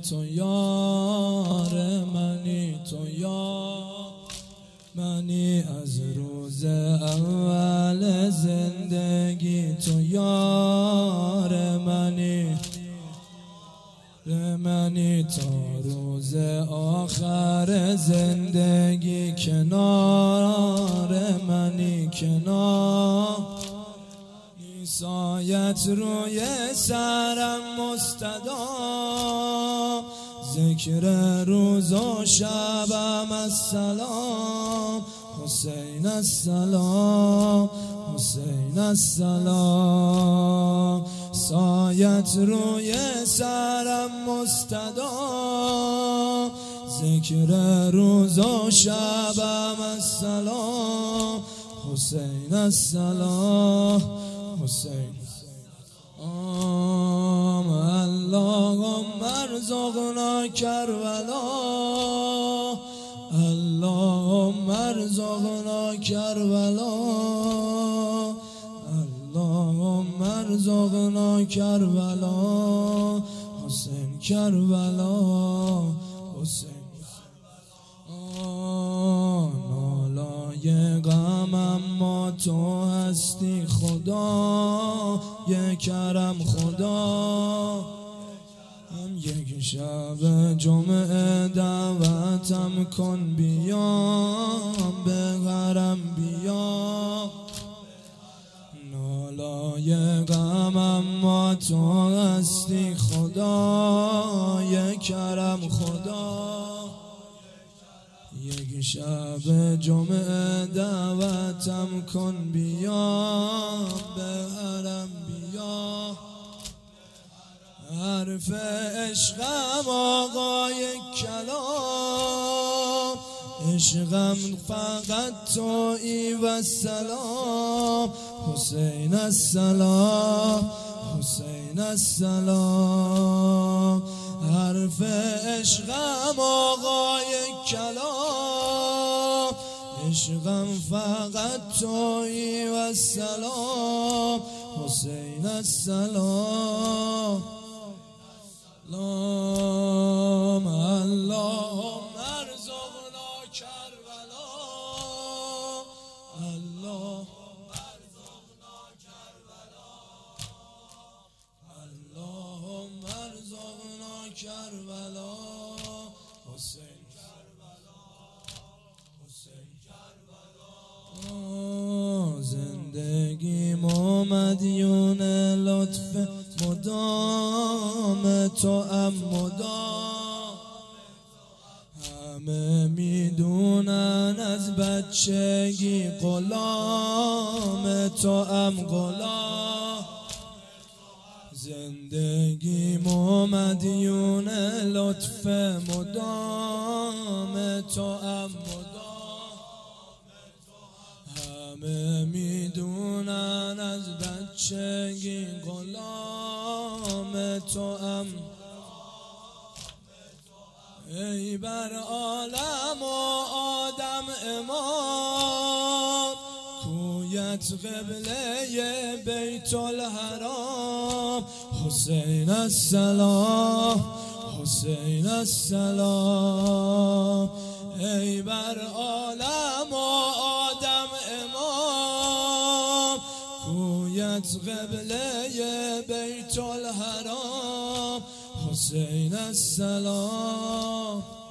تو یار منی، تو یار منی از روز اول زندگی، تو یار منی منی تا روز آخر زندگی، کنار منی، کنار سایت روی سرم مستدام، ذکر روز و شبم السلام حسین السلام، حسین السلام. سایت روی سرم مستدام، ذکر روز و شبم السلام حسین السلام، حسین. اللهم ارزقنا کربلا، اللهم ارزقنا کربلا، اللهم ارزقنا کربلا، حسین کربلا، حسین. نالای غمم ما تو هستی خدا، یک کرم خدا. هم یک شب جمعه دعوتم کن، بیام به حرم بیام. نالای غمم ما تو هستی خدا، یک کرم خدا. یک شب جمعه دعوتم کن، بیام به حرم بیا. حرف عشقم آقای کلام، عشقم فقط تویی و سلام حسین السلام، حسین السلام. حرف عشقم آقای کلام، عشقم فقط تویی و سلام حسین السلام. اللهم ارزقنا کربلا، اللهم ارزقنا کربلا، اللهم ارزقنا کربلا، حسین کربلا، حسین کربلا. زندگی مدیون لطف مدام تو مدام، همه میدونن از بچگی غلام تو غلام. زندگی مدیون لطف مدام تو مدام، همه میدونن از بچگی غلام تو ای بر عالم و آدم امام، کویت قبله بیت الحرام حسین السلام، حسین السلام. ای بر عالم و آدم امام، کویت قبله بیت الحرام حسین السلام.